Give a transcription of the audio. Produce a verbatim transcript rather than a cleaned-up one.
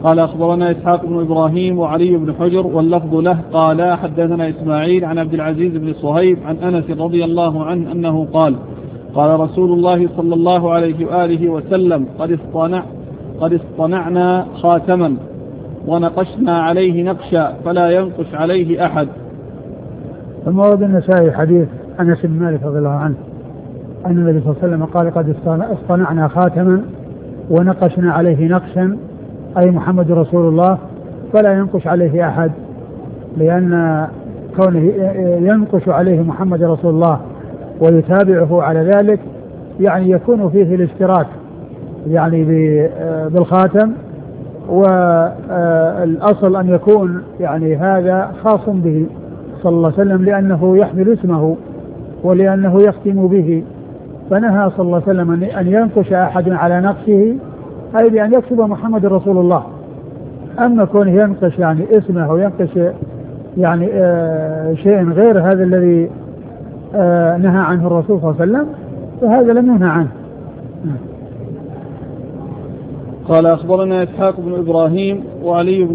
قال أخبرنا إسحاق بن إبراهيم وعلي بن حجر واللفظ له قال حدثنا إسماعيل عن عبد العزيز بن صهيب عن أنس رضي الله عنه أنه قال قال رسول الله صلى الله عليه وآله وسلم قد اصطنع قد اصطنعنا خاتما ونقشنا عليه نقشا فلا ينقش عليه أحد. ثم ورد النسائي حديث أنس بن مالك رضي الله عنه أن النبي صلى الله عليه وسلم قال قد اصطنعنا خاتما ونقشنا عليه نقشا أي محمد رسول الله فلا ينقش عليه أحد، لأن كونه ينقش عليه محمد رسول الله ويتابعه على ذلك يعني يكون فيه الاشتراك يعني بالخاتم، والأصل أن يكون يعني هذا خاص به صلى الله عليه وسلم لأنه يحمل اسمه ولأنه يختم به، فنهى صلى الله عليه وسلم أن ينقش أحد على نقشه أي بأن يكتب محمد رسول الله. أما كونه ينقش يعني اسمه وينقش يعني آه شيء غير هذا الذي آه نهى عنه الرسول صلى الله عليه وسلم فهذا لم ينهى عنه. قال أخبرنا إسحاق بن إبراهيم وعلي بن